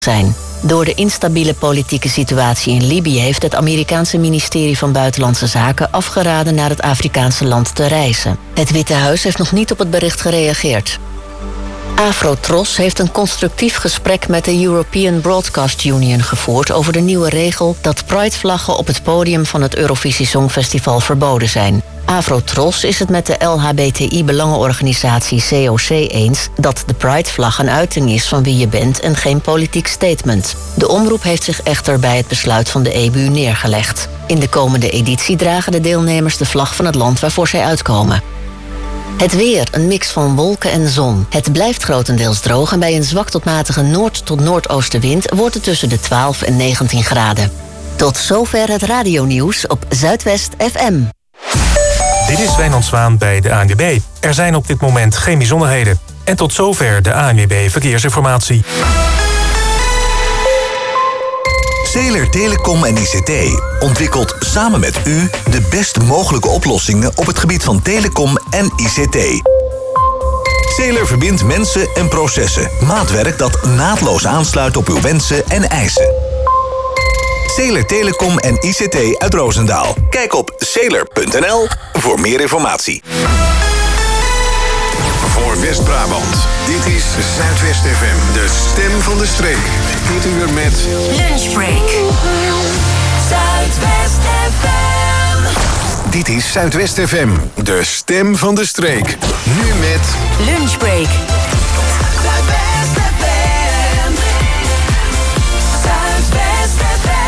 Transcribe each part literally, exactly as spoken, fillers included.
zijn. Door de instabiele politieke situatie in Libië heeft het Amerikaanse ministerie van Buitenlandse Zaken afgeraden naar het Afrikaanse land te reizen. Het Witte Huis heeft nog niet op het bericht gereageerd. Afrotros heeft een constructief gesprek met de European Broadcast Union gevoerd over de nieuwe regel dat Pride-vlaggen op het podium van het Eurovisie Songfestival verboden zijn. Afrotros is het met de L H B T I-belangenorganisatie C O C eens dat de Pride-vlag een uiting is van wie je bent en geen politiek statement. De omroep heeft zich echter bij het besluit van de E B U neergelegd. In de komende editie dragen de deelnemers de vlag van het land waarvoor zij uitkomen. Het weer, een mix van wolken en zon. Het blijft grotendeels droog en bij een zwak tot matige noord- tot noordoostenwind wordt het tussen de twaalf en negentien graden. Tot zover het radionieuws op Zuidwest F M. Dit is Wijnand Zwaan bij de A N W B. Er zijn op dit moment geen bijzonderheden. En tot zover de A N W B Verkeersinformatie. Zeler Telecom en I C T ontwikkelt samen met u de best mogelijke oplossingen op het gebied van telecom en I C T. Zeler verbindt mensen en processen. Maatwerk dat naadloos aansluit op uw wensen en eisen. Zeler Telecom en I C T uit Roosendaal. Kijk op zeler punt n l voor meer informatie. Voor West-Brabant, dit is Zuidwest F M, de stem van de streek. Dit uur met Lunchbreak. Zuidwest F M. Dit is Zuidwest F M, de stem van de streek. Nu met Lunchbreak. Zuidwest F M. Zuidwest F M.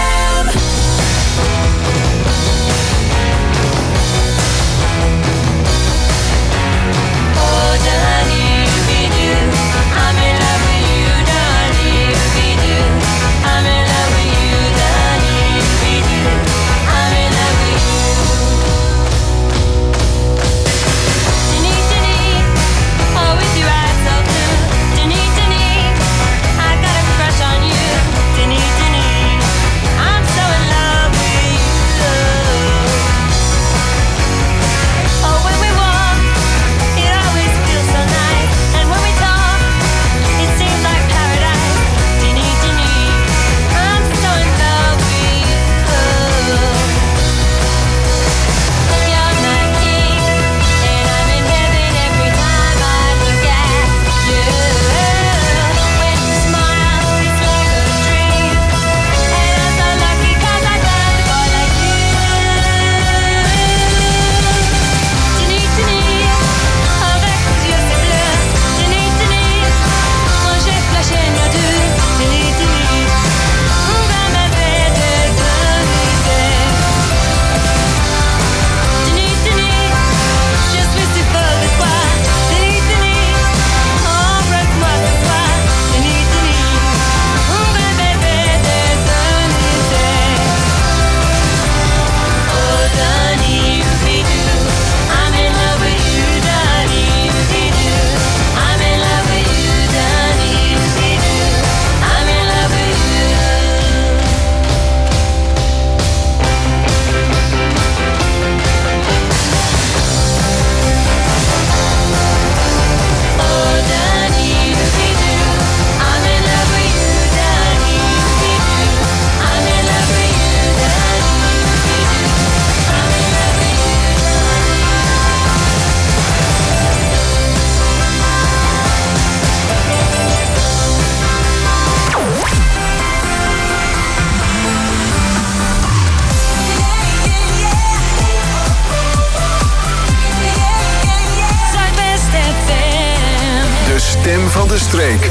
stem van de streek.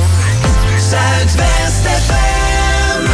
Zuidwest F M.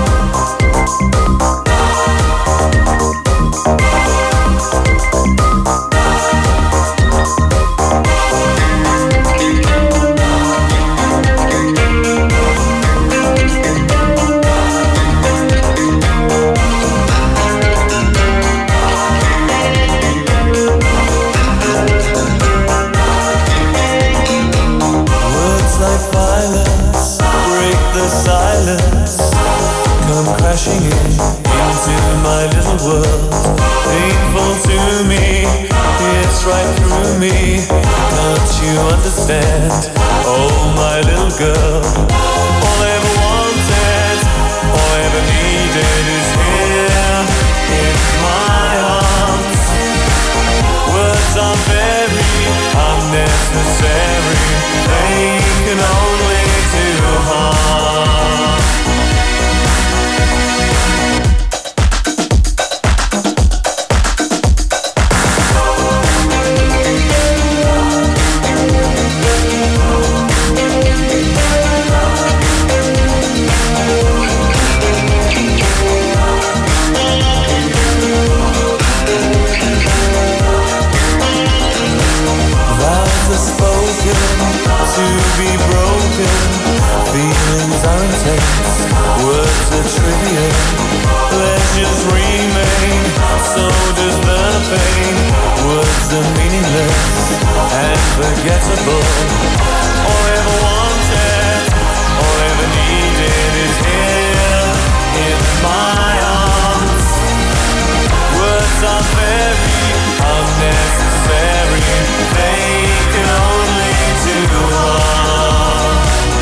Crashing in into my little world, painful to me, it's right through me. Don't you understand? Oh, my little girl, all I ever wanted the trivia. Pleasures remain, so does the pain. Words are meaningless and forgettable. All I ever wanted, all I ever needed is here in my arms. Words are very unnecessary, they can only do harm.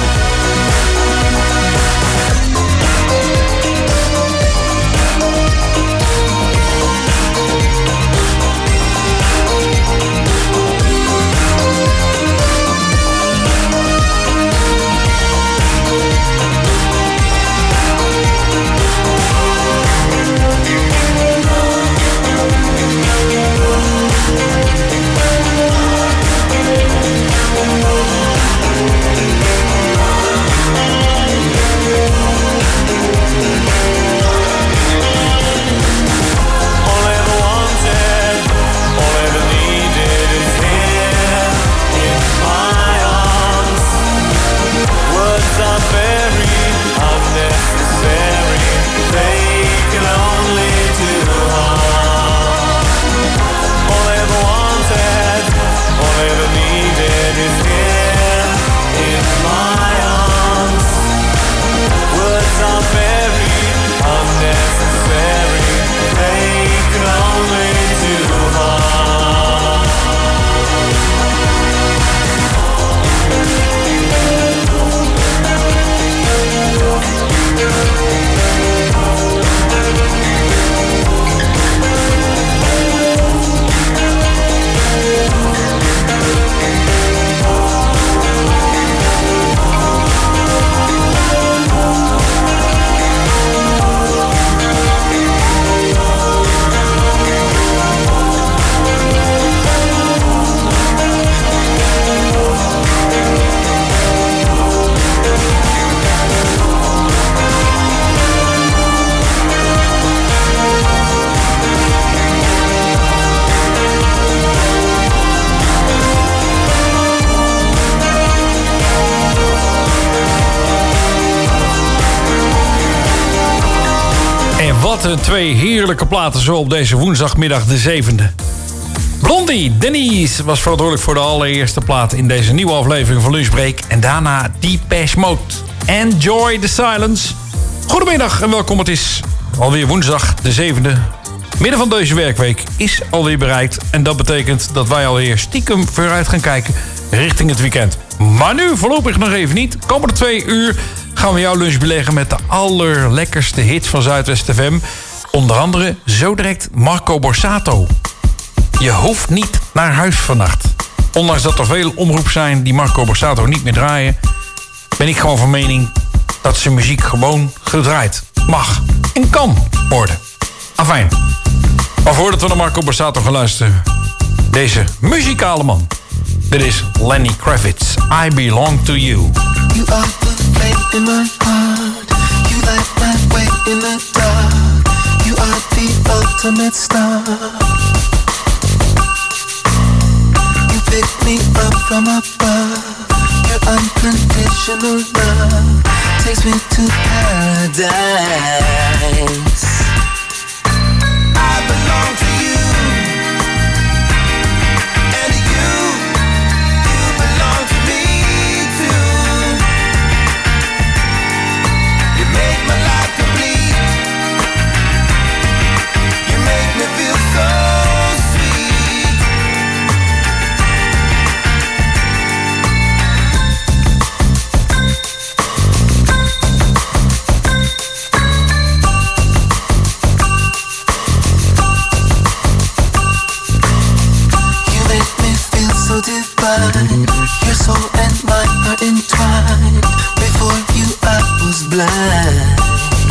Wat een twee heerlijke platen zo op deze woensdagmiddag de zevende. Blondie, Denise was verantwoordelijk voor de allereerste plaat in deze nieuwe aflevering van Lunchbreak. En daarna Depeche Mode. Enjoy the silence. Goedemiddag en welkom. Het is alweer woensdag de zevende. Midden van deze werkweek is alweer bereikt. En dat betekent dat wij alweer stiekem vooruit gaan kijken richting het weekend. Maar nu voorlopig nog even niet. Komende twee uur gaan we jouw lunch beleggen met de allerlekkerste hits van Zuidwest F M. Onder andere zo direct Marco Borsato. Je hoeft niet naar huis vannacht. Ondanks dat er veel omroepen zijn die Marco Borsato niet meer draaien, ben ik gewoon van mening dat zijn muziek gewoon gedraaid mag en kan worden. Afijn. Maar voordat we naar Marco Borsato gaan luisteren, deze muzikale man. Dit is Lenny Kravitz. I Belong to You. You are the flame in my heart. You light my way in the dark. You are the ultimate star. You pick me up from above. Your unconditional love takes me to paradise. I belong to you. Your soul and mine are entwined. Before you I was blind,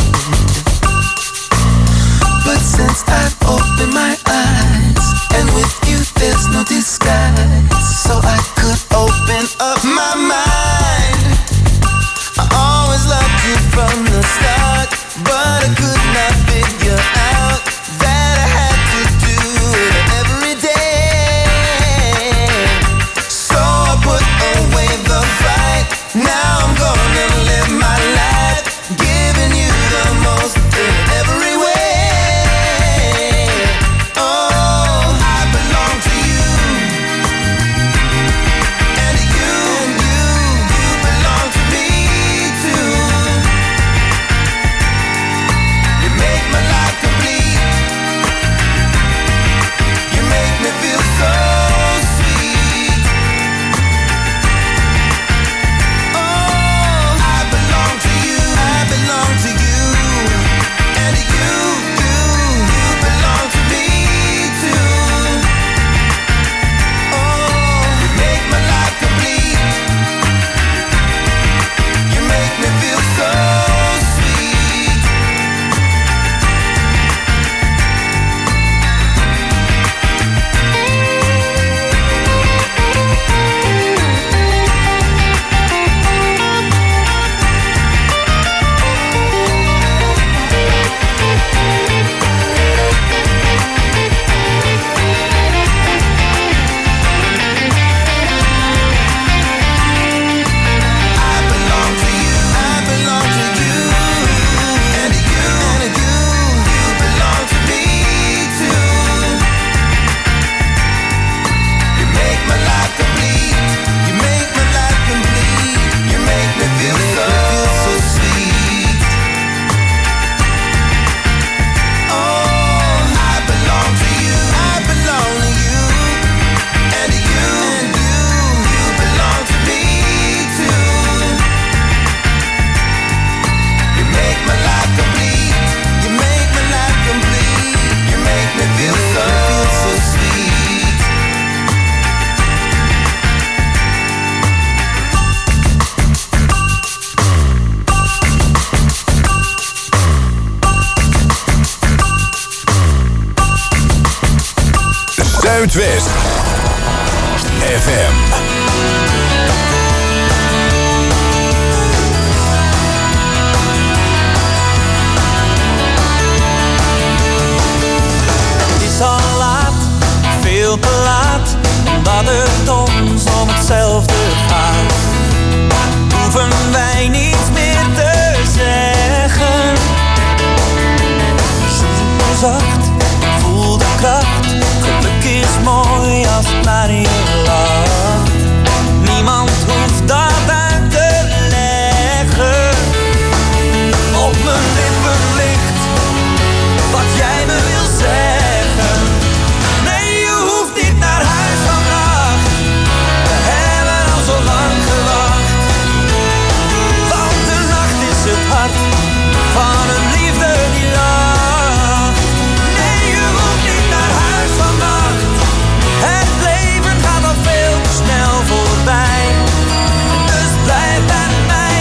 but since I've opened my eyes, and with you there's no disguise, so I could open up my mind. I always loved you from the start, but I could not figure out that I had to do it every day. Now I'm gonna live my life, giving you the Zuidwest F M. Al laat, veel te laat, omdat het ons om hetzelfde gaat. Hoeven wij niets meer te zeggen. Zoek zacht, voel de kracht. Geluk is mooi als het naar je lacht. Niemand hoeft dat uit te leggen. Op mijn lippen ligt wat jij me wil zeggen. Van een liefde die lacht. Nee, je hoeft niet naar huis vannacht. Het leven gaat al veel te snel voorbij. Dus blijf bij mij.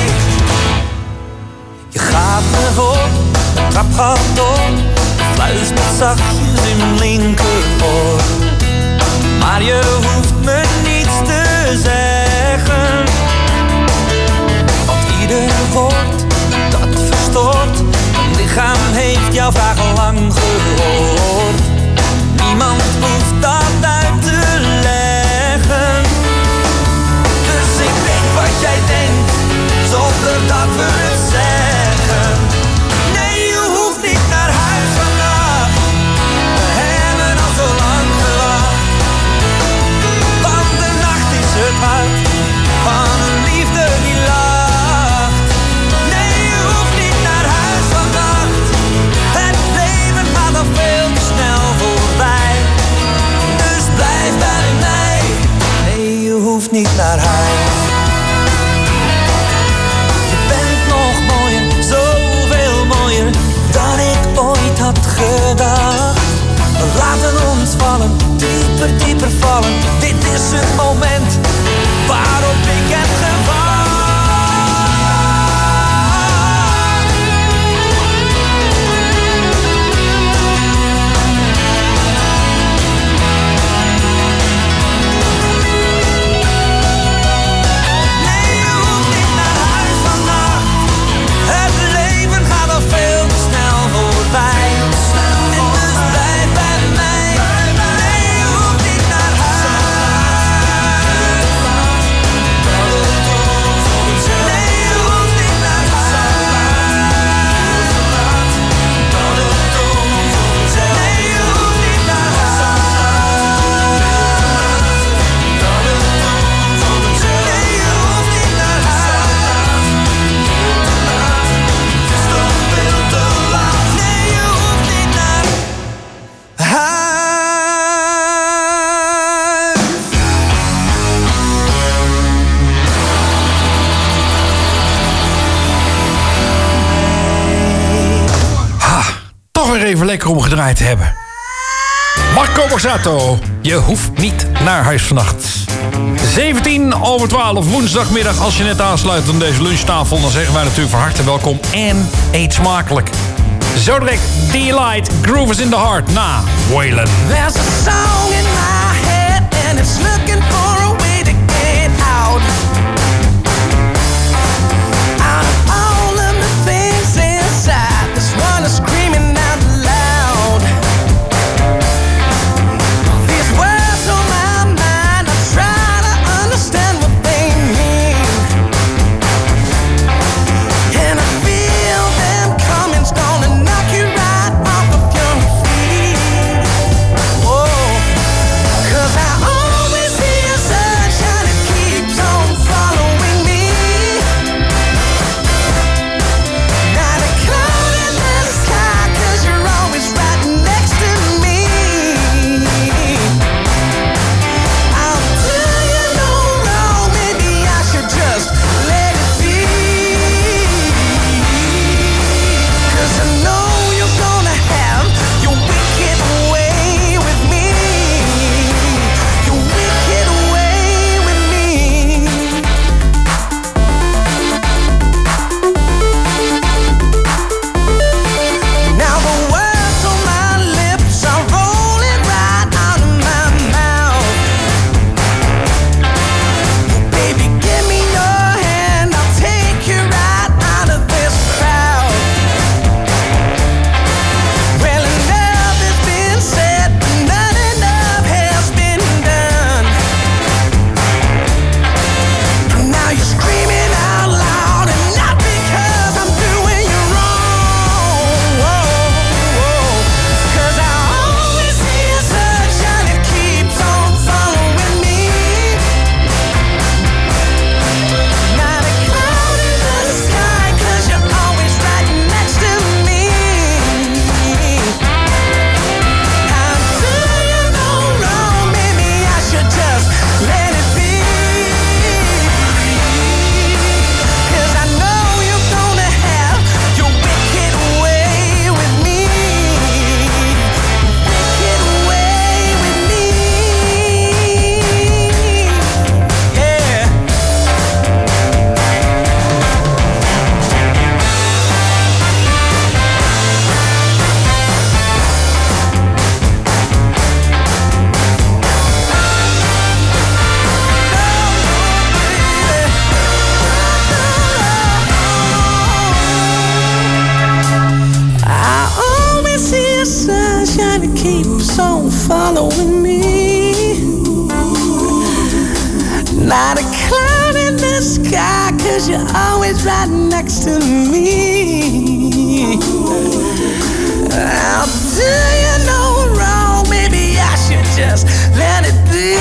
Je gaat me voor, de trap gaat door. Fluistert zachtjes in mijn linkeroor. Maar je hoeft me niets te zeggen. Want ieder woord dat verstoort. Mijn lichaam heeft jouw vraag al lang gehoord. Niemand hoeft dat uit te leggen. Dus ik denk wat jij denkt, zonder dat we het zeggen. Nee, je hoeft niet naar huis vandaag. We hebben al zo lang gewacht. Want de nacht is het hart van een liefde die lacht. Veel te snel voorbij. Dus blijf bij mij. Nee, je hoeft niet naar huis. Je bent nog mooier, zoveel mooier dan ik ooit had gedacht. We laten ons vallen, dieper, dieper vallen. Dit is het moment waarop ik heb gewacht. Even lekker omgedraaid te hebben. Marco Borsato, je hoeft niet naar huis vannacht. zeventien over twaalf, woensdagmiddag. Als je net aansluit aan deze lunchtafel, dan zeggen wij natuurlijk van harte welkom en eet smakelijk. Zo direct Delight, Groove is in the Heart na Waylon. There's a song in my head and it's looking for a way to get out. Out of all of the things inside, this one is screaming out. Cause I always hear keeps on following me. Not a cloud in the sky, cause you're always right next to me. I'll do you no wrong, maybe I should just let it be.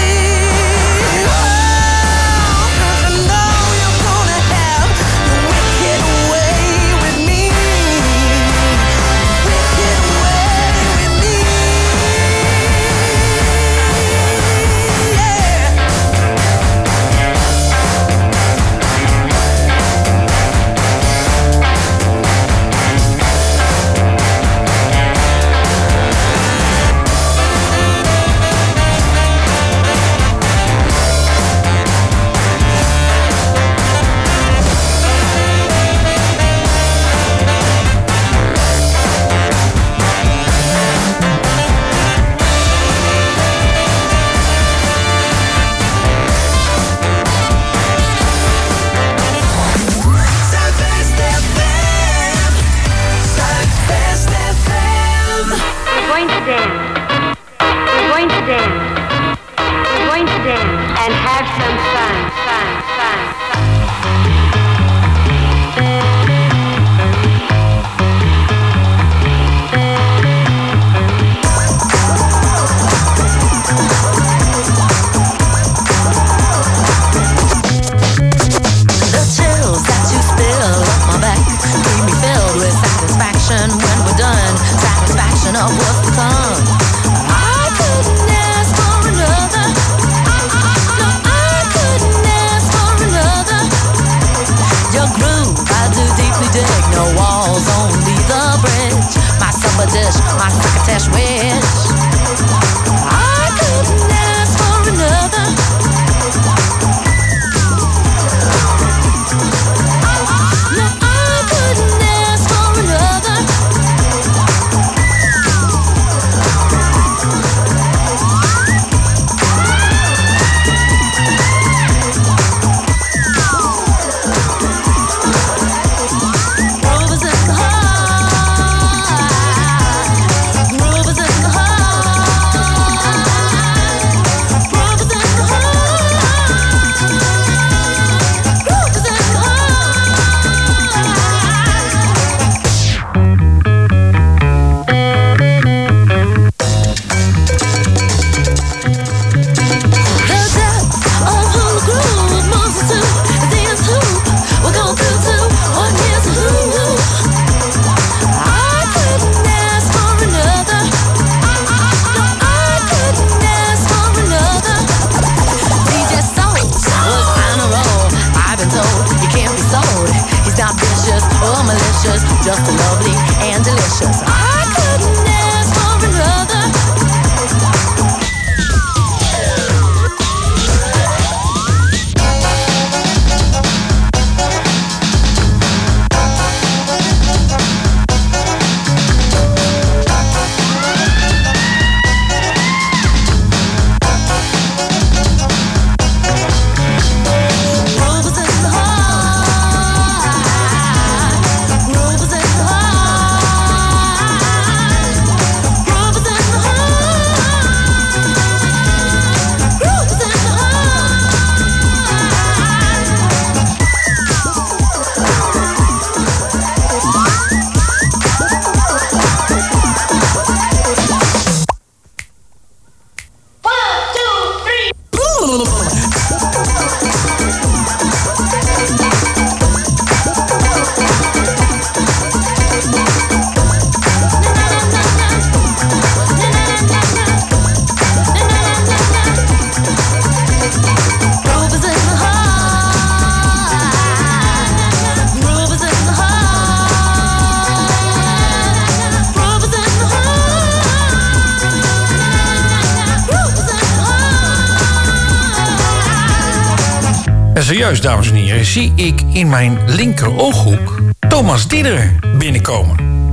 En zojuist, dames en heren, zie ik in mijn linker ooghoek Thomas Diederer binnenkomen.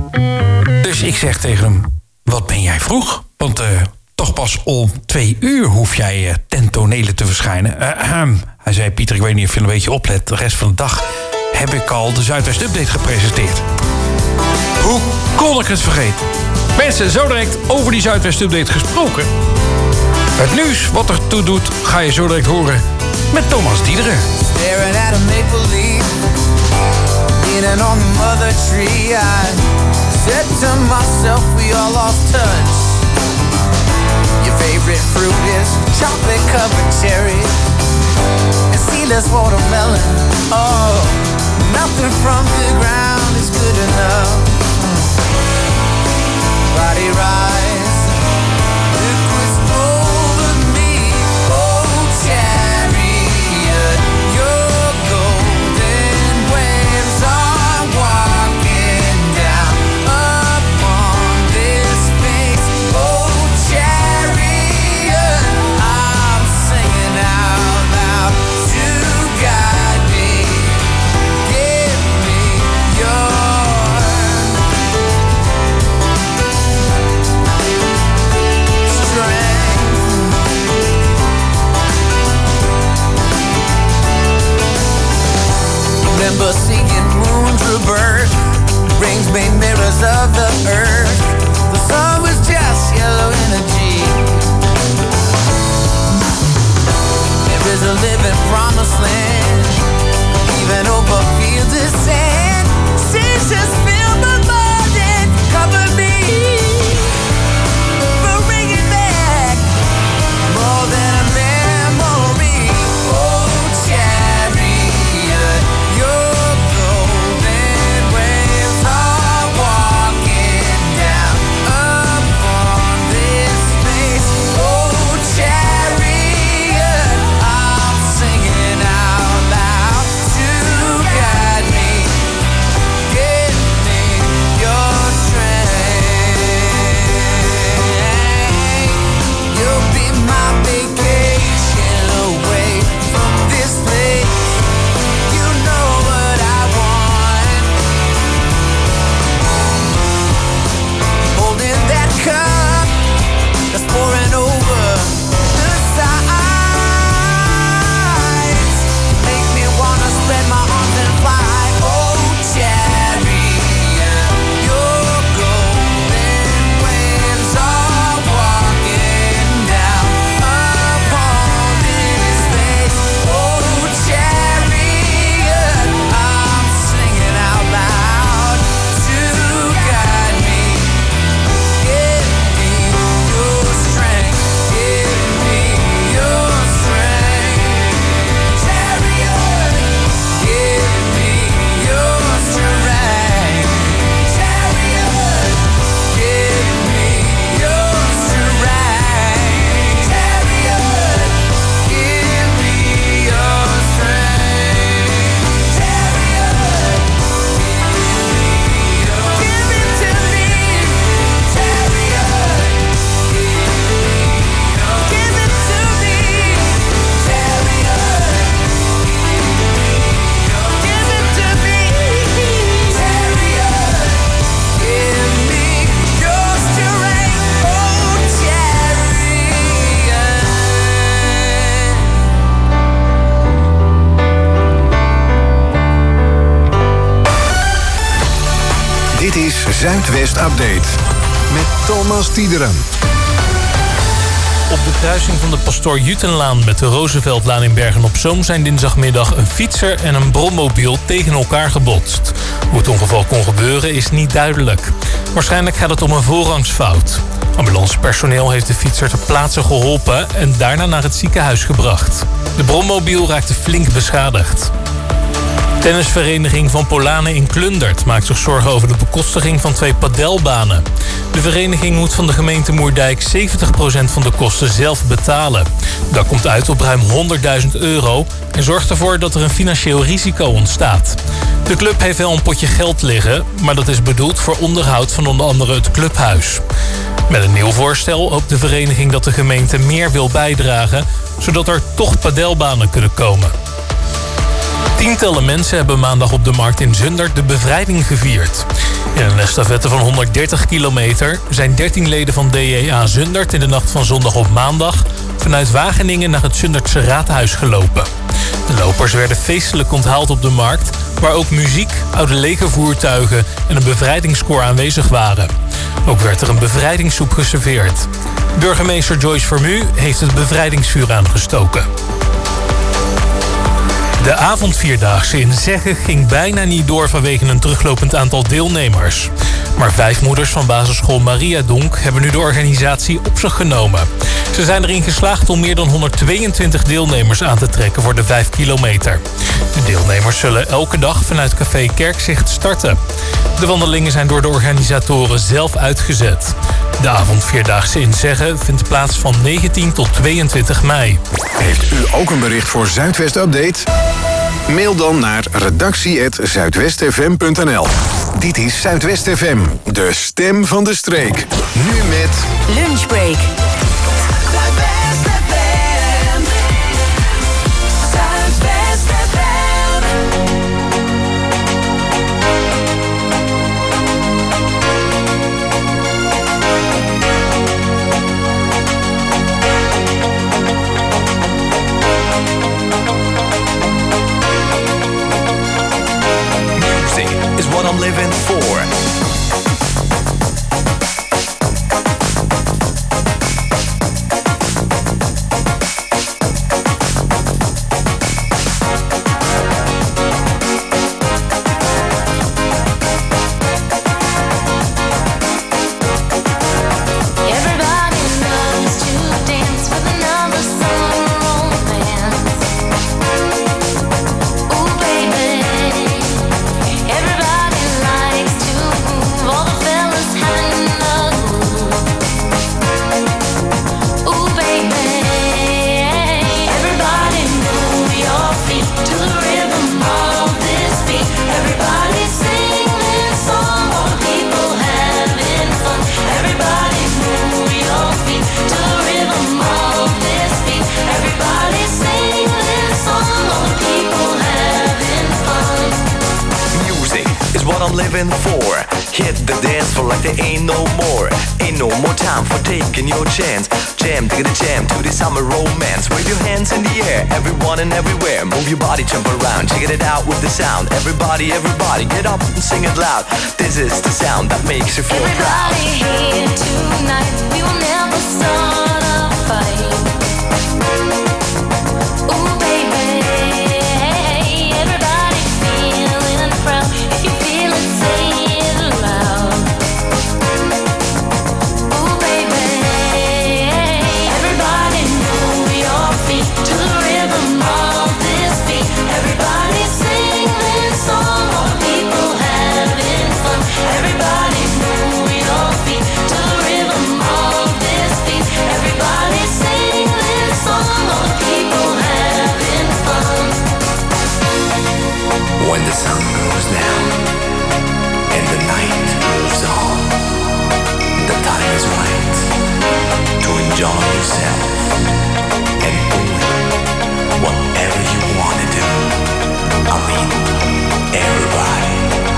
Dus ik zeg tegen hem, wat ben jij vroeg? Want uh, toch pas om twee uur hoef jij uh, ten tonele te verschijnen. Uh, uh, hij zei, Pieter, ik weet niet of je een beetje oplet. De rest van de dag heb ik al de Zuidwest Update gepresenteerd. Hoe kon ik het vergeten? Mensen, zo direct over die Zuidwest-update gesproken. Het nieuws wat er toe doet, ga je zo direct horen met Thomas Diederen. Staring at a maple leaf, leaning on the mother tree, I said to myself, we all lost touch. Your favorite fruit is chocolate-covered cherries and seedless watermelon. Oh, nothing from the ground is good enough. Body rise, liquids over me. Oh, chariot, your golden waves are walking down upon this face. Oh, chariot, I'm singing out loud to guide me. Give me your remember seeing moons rebirth, rings made mirrors of the earth. The sun was just yellow energy. There is a living promised land, even over fields of sand. Seas just fill my mind and cover me. But bring it back, more than a memory. Oh, chariot, your golden waves are walking down upon this space. Oh, chariot, I'm singing out loud to guide me. Give me your strength. You'll be my vacation away from this place. You know what I want. Holding that cup that's pouring over the sides. Make me wanna spread my arms and fly. Oh, chariot, your golden waves are walking down upon this space. Oh, chariot, I'm singing out loud to guide me. Give me your strength. Give me your strength. Chariot, give me your strength. Chariot, give me your strength. Chariot, give me your strength. Chariot, give it to me. Chariot, give it to me. Chariot, give it to me. Chariot, give me your strength. Oh, chariot. Dit is Zuidwest Update met Thomas Diederen. Op de kruising van de Pastoor Jutenlaan met de Rooseveltlaan in Bergen-op-Zoom zijn dinsdagmiddag een fietser en een brommobiel tegen elkaar gebotst. Hoe het ongeval kon gebeuren is niet duidelijk. Waarschijnlijk gaat het om een voorrangsfout. Ambulancepersoneel heeft de fietser ter plaatse geholpen en daarna naar het ziekenhuis gebracht. De brommobiel raakte flink beschadigd. Tennisvereniging van Polanen in Klundert maakt zich zorgen over de bekostiging van twee padelbanen. De vereniging moet van de gemeente Moerdijk zeventig procent van de kosten zelf betalen. Dat komt uit op ruim honderdduizend euro en zorgt ervoor dat er een financieel risico ontstaat. De club heeft wel een potje geld liggen, maar dat is bedoeld voor onderhoud van onder andere het clubhuis. Met een nieuw voorstel hoopt de vereniging dat de gemeente meer wil bijdragen, zodat er toch padelbanen kunnen komen. Tientallen mensen hebben maandag op de markt in Zundert de bevrijding gevierd. In een estafette van honderddertig kilometer zijn dertien leden van D J A Zundert in de nacht van zondag op maandag vanuit Wageningen naar het Zundertse raadhuis gelopen. De lopers werden feestelijk onthaald op de markt, waar ook muziek, oude legervoertuigen en een bevrijdingskoor aanwezig waren. Ook werd er een bevrijdingssoep geserveerd. Burgemeester Joyce Vermu heeft het bevrijdingsvuur aangestoken. De avondvierdaagse in Zeggen ging bijna niet door vanwege een teruglopend aantal deelnemers. Maar vijf moeders van basisschool Maria Donk hebben nu de organisatie op zich genomen. Ze zijn erin geslaagd om meer dan honderdtweeëntwintig deelnemers aan te trekken voor de vijf kilometer. De deelnemers zullen elke dag vanuit café Kerkzicht starten. De wandelingen zijn door de organisatoren zelf uitgezet. De avondvierdaagse in Zeggen vindt plaats van negentien tot tweeëntwintig mei. Heeft u ook een bericht voor Zuidwest Update? Mail dan naar redactie apenstaartje zuidwest f m punt n l. Dit is Zuidwest F M, de stem van de streek. Nu met Lunchbreak. Zuidwest F M. Zuidwest F M. Music is what I'm living for. Living for. Hit the dance floor like there ain't no more. Ain't no more time for taking your chance. Jam, take the jam to the summer romance. Wave your hands in the air, everyone and everywhere. Move your body, jump around, check it out with the sound. Everybody, everybody, get up and sing it loud. This is the sound that makes you feel proud. Everybody here tonight, we will never start a fight. Ooh baby, everybody feeling proud. If you feel it, say it loud. Ooh baby, everybody move your feet to the rhythm of this beat. Everybody sing this song, all the people having fun. Everybody move your feet to the rhythm of this beat. Everybody sing this song, all the people having fun. When the sun goes down and the night moves on, the time is right to enjoy yourself and doing whatever you want to do. I mean, everybody.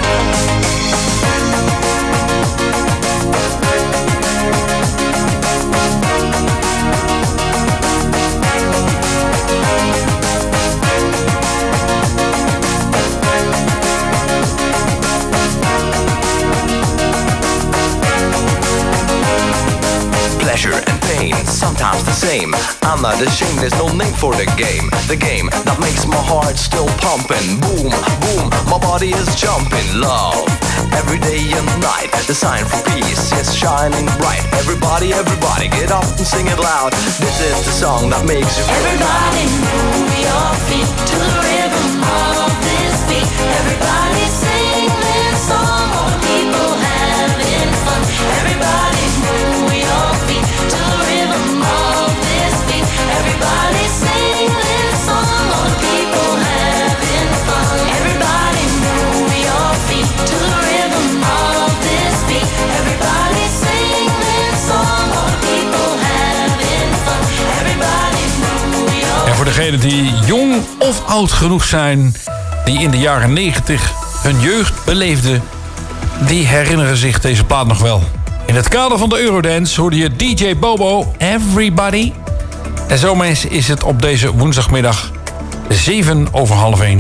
Pleasure and pain, sometimes the same. I'm not ashamed, there's no name for the game. The game that makes my heart still pumping. Boom, boom, my body is jumping. Love, every day and night. The sign for peace is shining bright. Everybody, everybody, get up and sing it loud. This is the song that makes you feel Everybody move your feet to the rhythm of this beat. Everybody sing this song, all the people having fun. Everybody move your feet to the rhythm of this beat. Everybody sing this song, all the people having fun. Everybody move your feet to the rhythm of this beat. Everybody sing this song, all the people having fun. Everybody move your En voor degenen die jong of oud genoeg zijn, die in de jaren negentig hun jeugd beleefden, die herinneren zich deze plaat nog wel. In het kader van de Eurodance hoorde je D J Bobo, Everybody. En zo mensen is het op deze woensdagmiddag zeven over half één.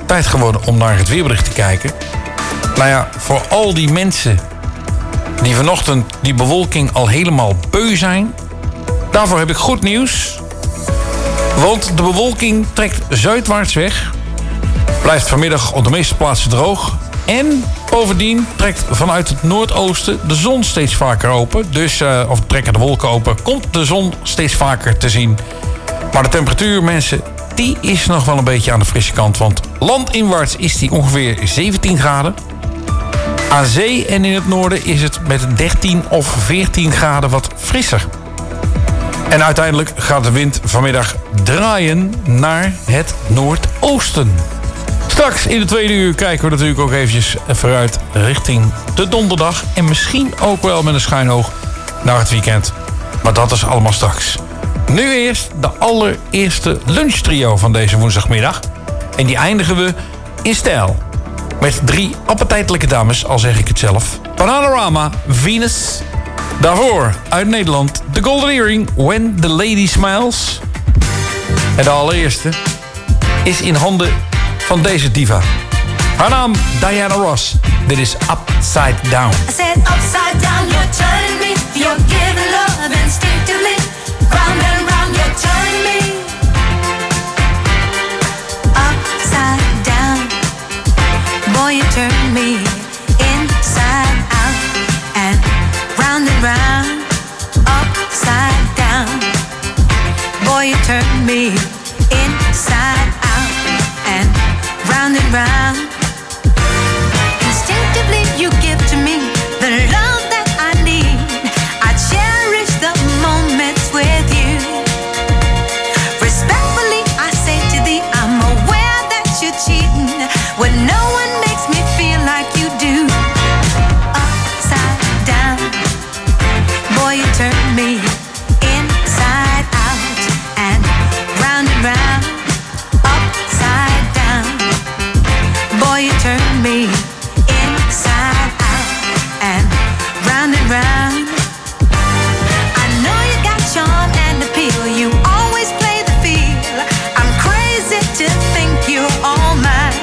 Tijd geworden om naar het weerbericht te kijken. Nou ja, voor al die mensen die vanochtend die bewolking al helemaal beu zijn, daarvoor heb ik goed nieuws. Want de bewolking trekt zuidwaarts weg. Blijft vanmiddag op de meeste plaatsen droog. En bovendien trekt vanuit het noordoosten de zon steeds vaker open. Dus, uh, of trekken de wolken open, komt de zon steeds vaker te zien. Maar de temperatuur, mensen, die is nog wel een beetje aan de frisse kant. Want landinwaarts is die ongeveer zeventien graden. Aan zee en in het noorden is het met dertien of veertien graden wat frisser. En uiteindelijk gaat de wind vanmiddag draaien naar het noordoosten. Straks in de tweede uur kijken we natuurlijk ook eventjes vooruit richting de donderdag. En misschien ook wel met een schuin oog naar het weekend. Maar dat is allemaal straks. Nu eerst de allereerste lunchtrio van deze woensdagmiddag. En die eindigen we in stijl. Met drie appetijtelijke dames, al zeg ik het zelf. Panorama, Venus. Daarvoor uit Nederland The Golden Earring, When the Lady Smiles. En de allereerste is in handen van deze diva. Haar naam Diana Ross. Dit is Upside Down. I said upside down, you're turning me. You're giving love instinctively. Round and round, you're turning me. Upside down. Boy, you turn me inside out. And round and round. Upside down. Boy, you turn me inside out. And round and round. Instinctively you give to me the love that I need. I cherish the moments with you. Respectfully I say to thee, I'm aware that you're cheating when no one makes me feel like you do. Upside down. Boy, you turn me inside out. And round and round. Upside down. Boy, you turn me inside out and round and round. I know you got charm and appeal. You always play the field. I'm crazy to think you're all mine.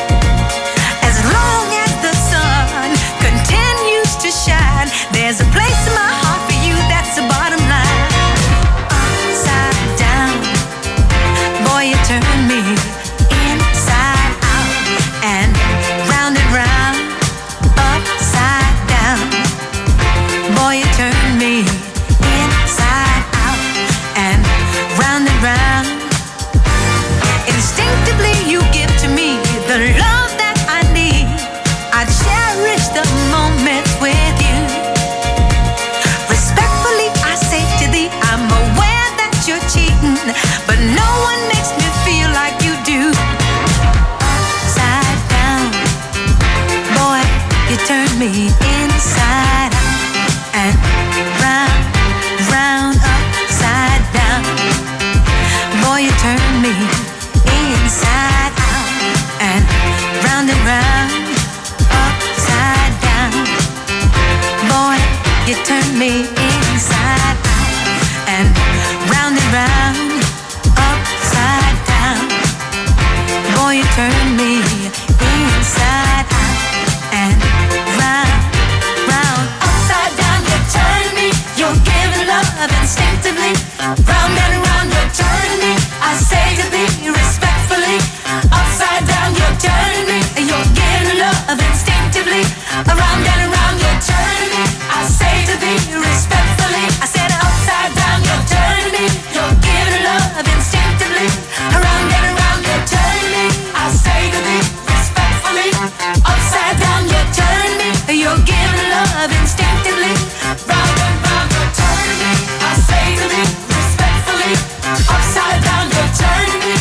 As long as the sun continues to shine, there's a place in my heart for you. That's the bottom line. Upside down. Boy, you turn me inside out and round and round, upside down. Boy, you turn me inside out and round and round. Instinctively you give to me the love that I need. I cherish the moments with you. Respectfully I say to thee, I'm aware that you're cheating, but no one makes me feel like you do. Upside down. Boy, you turn me inside out and round, round, upside down. Boy, you turn me inside out and round and round, upside down. Boy, you turn me inside out and round and round, upside down. Boy, you turn me inside out and round, round, upside down. You turn me, you're giving love instinctively. Round and round, you're turning me. I say to thee respectfully. Upside down, you're turning me. You're giving love instinctively. Around and around, you're turning me. I say to thee respectfully. I said upside down, you're turning me. You're giving love instinctively. Around and around, you're turning me. I say to thee respectfully. Upside down, you're turning me. You're giving love instinctively. Round and round, you're turning me. I say to thee respectfully. Upside down, you're turning me.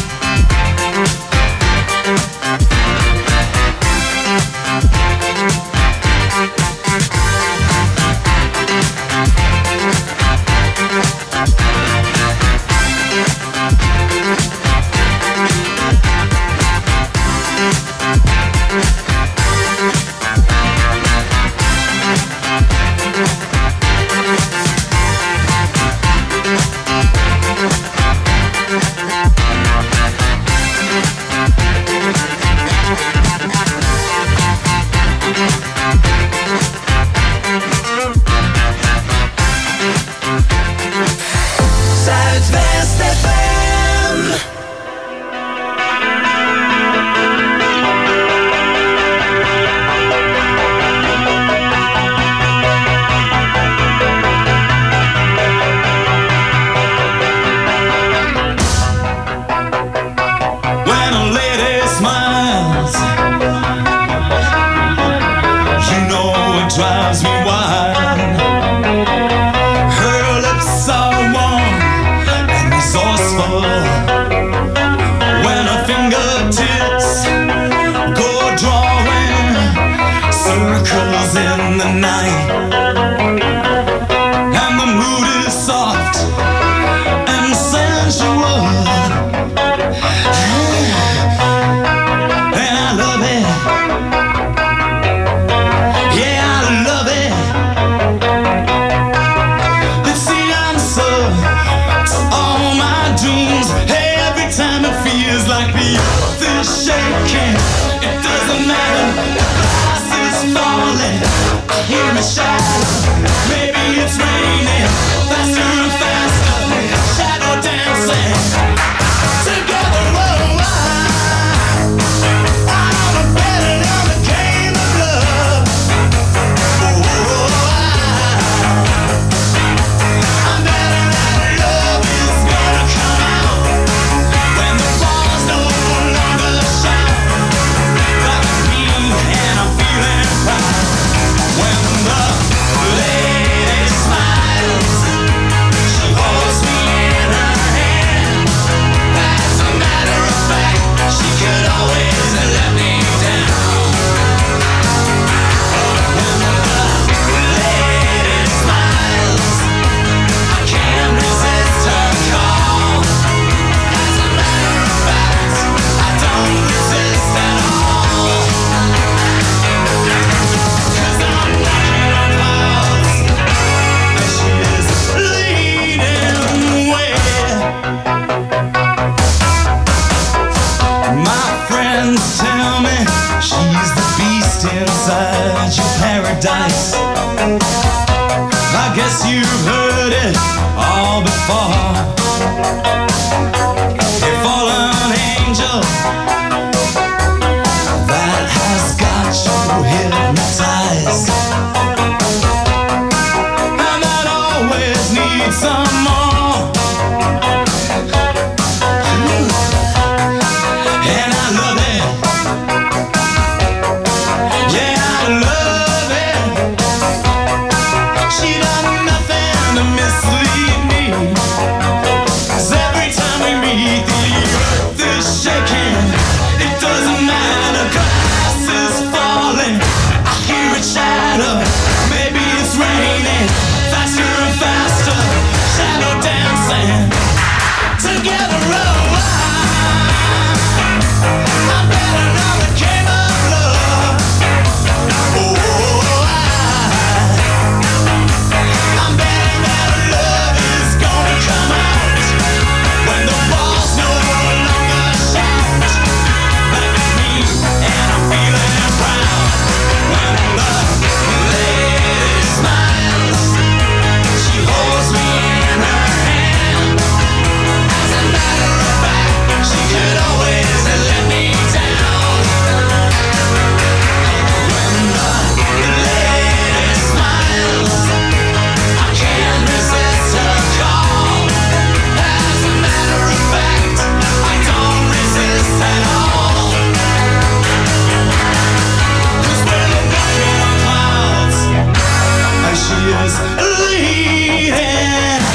drives me wild. Her lips are warm and resourceful. When her fingertips go drawing circles in the night, and the mood is soft and sensual, and I love it. Yeah, I love it. It's the answer to all my dreams. Every time it feels like the earth is shaking, it doesn't matter, the glass is falling, I hear a shadow, maybe it's raining, faster and faster, shadow dancing, together, oh, I, I'm a better than the game of love, oh, I, I'm better than love is gonna come out, when the bars no longer shout, back at me and I'm feeling proud, when the lady smiles, she holds me in her hand, as a matter of fact, she could always let me down, when the lady smiles, I can't resist her call, as a matter of fact, I don't resist at all, 'cause I'm walking on clouds, and she is leading way. My friends tell me she's the beast inside your paradise. I guess you've heard it all before. A fallen angel that has got you hypnotized, and that always needs some more. And I love it. Yeah, I love it. She done nothing to mislead me. 'Cause every time we meet, the earth is shaking. It doesn't matter, glass is falling. I hear it shatter. Maybe it's raining. Faster and faster. Shadow dancing. Together, oh, I, I'm better than the game of love. Oh, I, I'm better than love is gonna come out, when the balls no longer shout, back at me and I'm feeling proud, when the lady smiles, she holds me in her hand, as a matter of fact, she could always let me down, when the lady smiles, I can't resist her call, as a matter of fact, I don't resist at all, 'cause we're walking on clouds, and she is leading.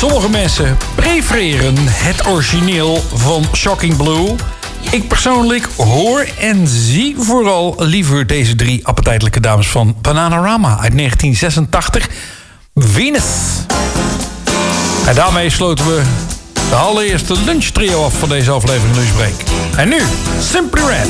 Sommige mensen prefereren het origineel van Shocking Blue. Ik persoonlijk hoor en zie vooral liever deze drie appetijtelijke dames van Bananarama uit negentien zesentachtig. Venus. En daarmee sloten we de allereerste lunchtrio af van deze aflevering Lunchbreak. En nu, Simply Red.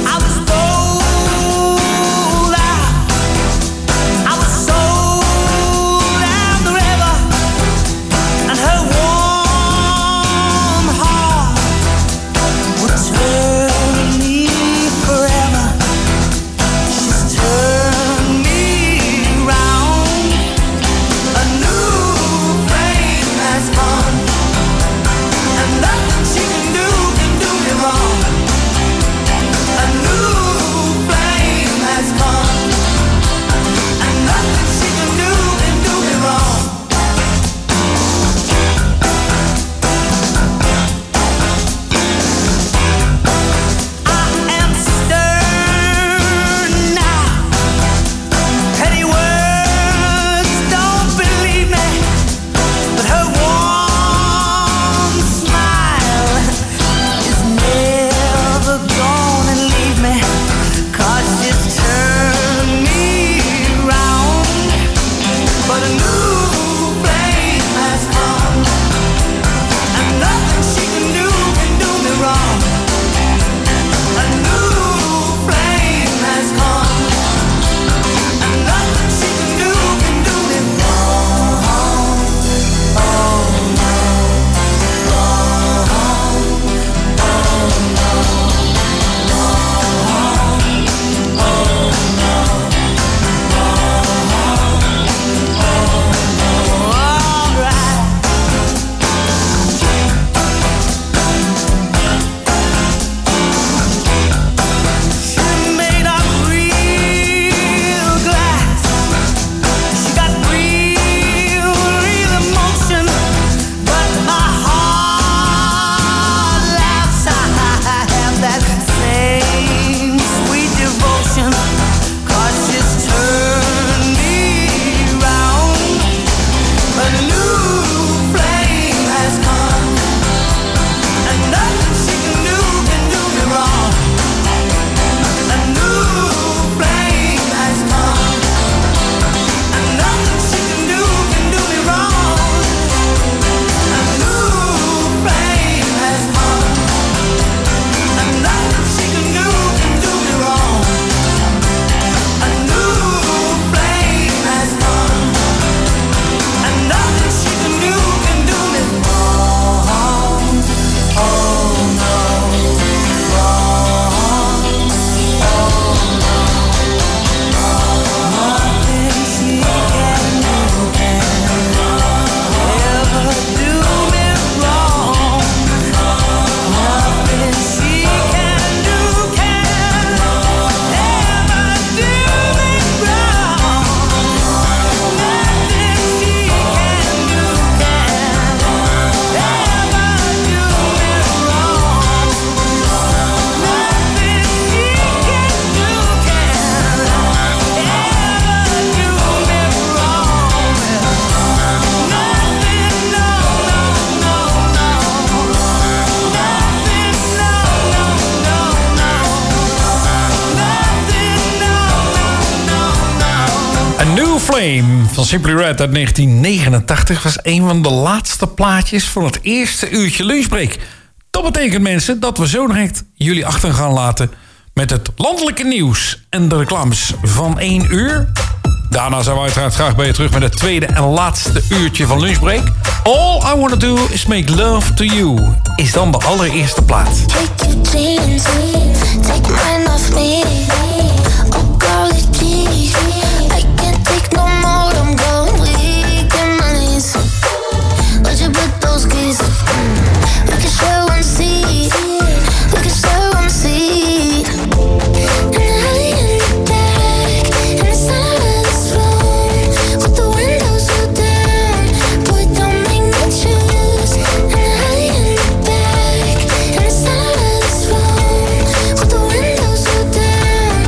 Van Simply Red uit negentien negenentachtig was een van de laatste plaatjes van het eerste uurtje Lunchbreak. Dat betekent, mensen, dat we zo direct jullie achter gaan laten met het landelijke nieuws en de reclames van één uur. Daarna zijn we uiteraard graag bij je terug met het tweede en laatste uurtje van Lunchbreak. All I Wanna Do Is Make Love To You is dan de allereerste plaat. Take your jeans, take mine off me. Oh golly gee, I can't take no more, I'm going weak in my knees. Where'd you put those keys? We can share one seat, we can share one seat. And early in the back, in the center of this room, with the windows rolled down, boy don't make me choose. And early in the back, in the center of this room, with the windows rolled down,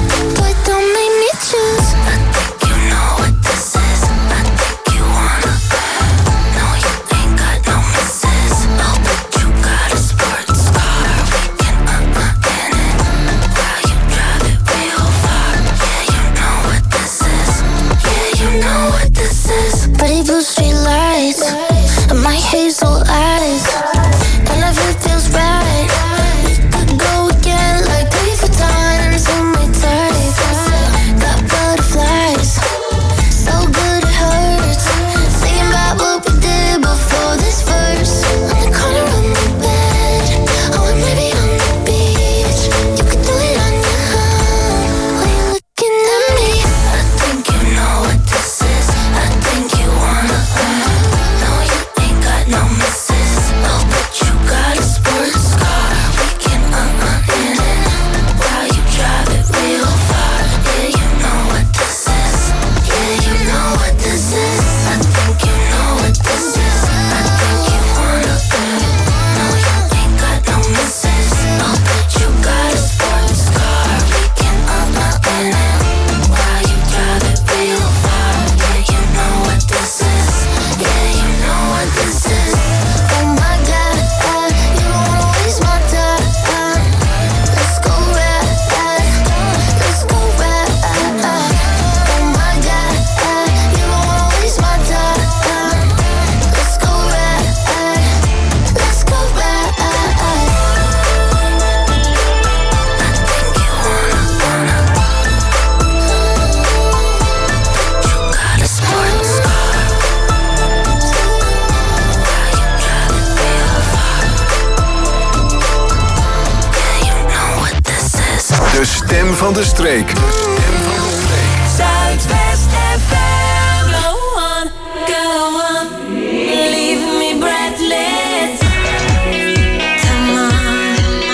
van de streek. De stem van de streek. Zuidwest F M. Go on, go on, leave me breathless. Come on.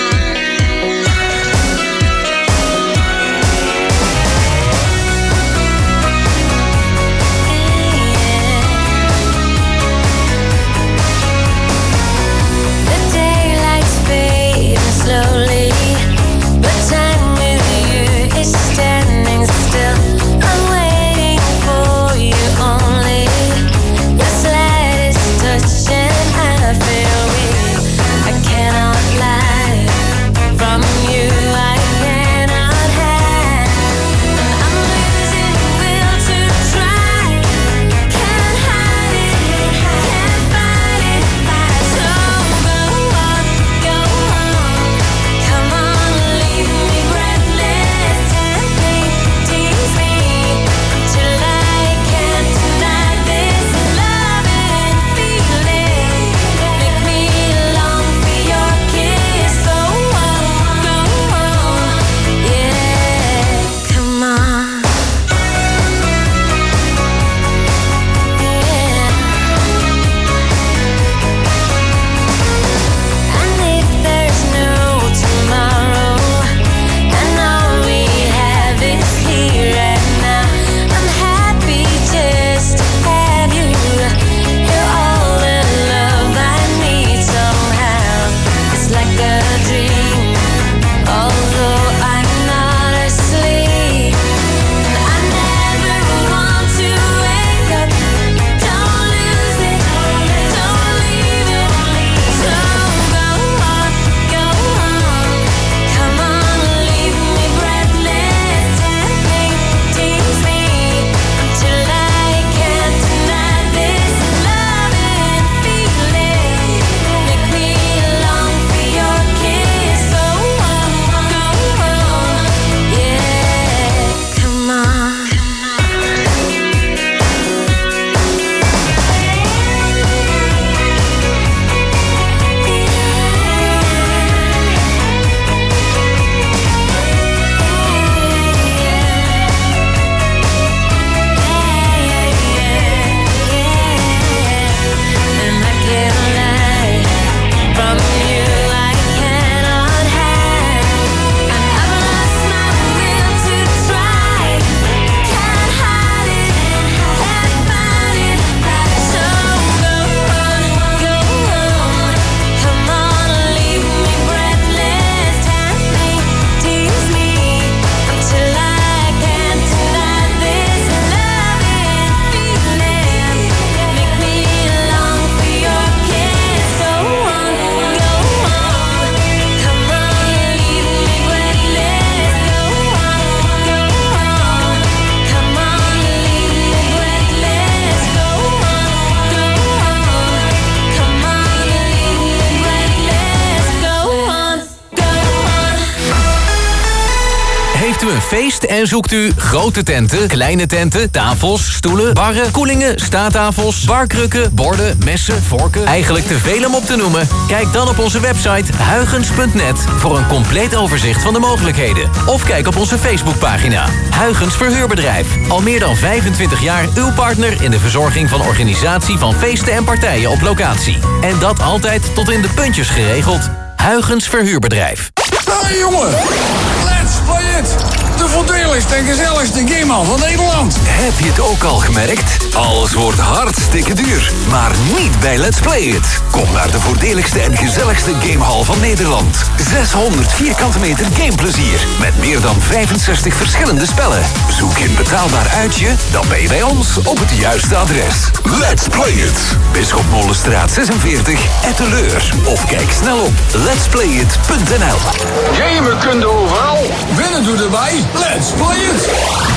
The daylight's fading slowly, but time with you is standing still. I'm waiting for you only. The slightest touch and I feel weak. I cannot lie from you. I cannot hide. And I'm losing will to try. Can't hide it, can't fight it. So go on, go on. Come on, leave me breathless. Tempt me, tease me till I can't deny this love and feeling. Make me long for your kiss. Go on, go on, yeah. Come on, yeah. And if there's no tomorrow, and all we have is here and now, I'm happy just to have you. You're all the love I need somehow. It's like a dream, although I'm not asleep. I never want to wake up. Don't lose it, don't leave it. So go on, go on. Come on, leave me breathless. Tempt me, tease me till I can't deny this love and feeling. Make me long for your kiss. Go on, go on, yeah. Come on. And I can't lie from you. I cannot hide. And I've lost my will to try. Can't hide it, can't fight it. So go on, go on. Come on, leave me breathless. Tempt me, tease me until I can't deny this love and feeling. Make me long for your kiss. Go on, go on. Come on, leave me breathless. Go on, go on. Come on, leave me breathless. Go on, go on. Come on, leave me breathless. Go on, go on. Heeft u een feest en zoekt u grote tenten, kleine tenten, tafels, stoelen, barren, koelingen, staattafels, barkrukken, borden, messen, vorken? Eigenlijk te veel om op te noemen? Kijk dan op onze website huygens punt net voor een compleet overzicht van de mogelijkheden. Of kijk op onze Facebookpagina. Huygens Verhuurbedrijf. Al meer dan vijfentwintig jaar uw partner in de verzorging van organisatie van feesten en partijen op locatie. En dat altijd tot in de puntjes geregeld. Huygens Verhuurbedrijf. Hey jongen, let's play it! De voordeligste en gezelligste gamehal van Nederland. Heb je het ook al gemerkt? Alles wordt hartstikke duur. Maar niet bij Let's Play It. Kom naar de voordeligste en gezelligste gamehal van Nederland. zeshonderd vierkante meter gameplezier. Met meer dan vijfenzestig verschillende spellen. Zoek je een betaalbaar uitje? Dan ben je bij ons op het juiste adres. Let's Play It. Bisschopmolenstraat zesenveertig, Etteleur. Of kijk snel op letsplayit punt n l. Gamen kun je overal. Winnen doe erbij. Let's play it.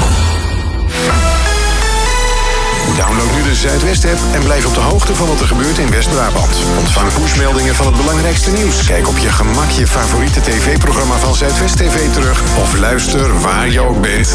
Download nu de Zuidwest-app en blijf op de hoogte van wat er gebeurt in West-Brabant. Ontvang pushmeldingen van het belangrijkste nieuws. Kijk op je gemak je favoriete tv-programma van Zuidwest T V terug. Of luister waar je ook bent